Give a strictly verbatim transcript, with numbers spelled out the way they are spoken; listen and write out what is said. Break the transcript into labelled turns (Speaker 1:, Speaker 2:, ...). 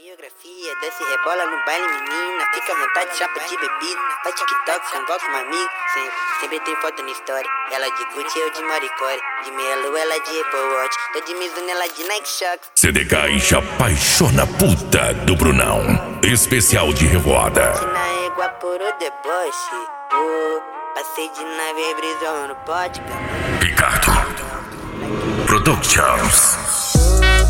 Speaker 1: geografia, desce e rebola no baile, menina. Fica à vontade, chapa de bebida. Faz TikTok, convoca um amigo. Sempre, sempre tem foto na história. Ela de Gucci, eu de Maricore. De Melo, ela de Apple Watch. Tô de Mizuno, ela de Nike Shox.
Speaker 2: C D K e apaixona puta do Brunão. Especial de revoada.
Speaker 1: Aqui na égua por o deboche. Oh, passei de nave brisão no pote.
Speaker 2: Ricardo Productions.
Speaker 1: Oh,